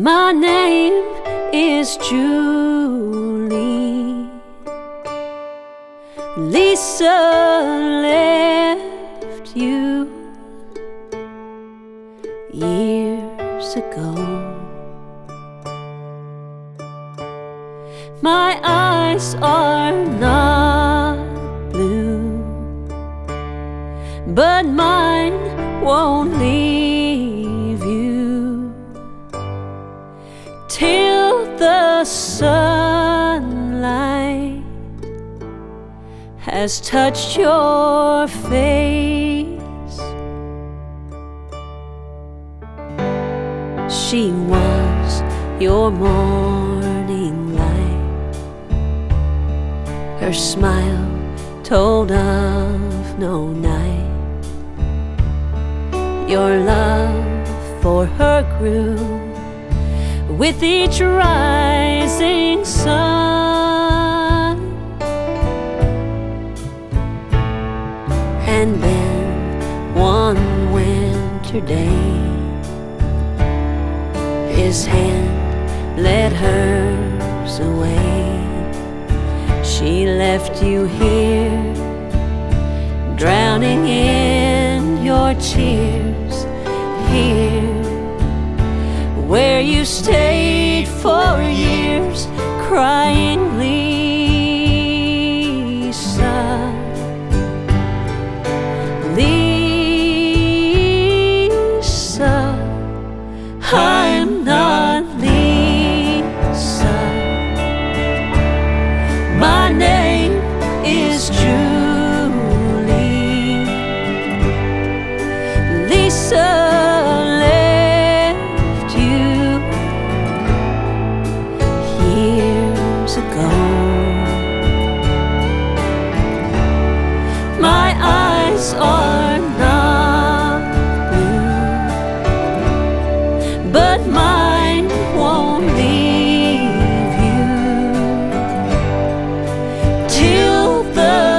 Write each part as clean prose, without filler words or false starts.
My name is Julie. Lisa left you years ago. My eyes are not blue, but mine won't leave you till the sunlight has touched your face. She was your morning light. Her smile told of no night. Your love for her grew with each rising sun. And then one winter day, his hand led hers away. She left you here, drowning in your tears, here where you stayed for years, crying, Lisa, Lisa, I'm not Lisa. My name is Julie. Lisa left you years ago. My eyes are not blue, but mine won't leave you till the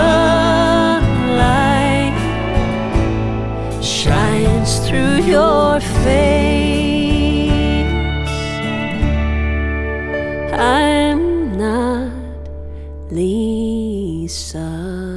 sunlight shines through your face. I'm not Lisa.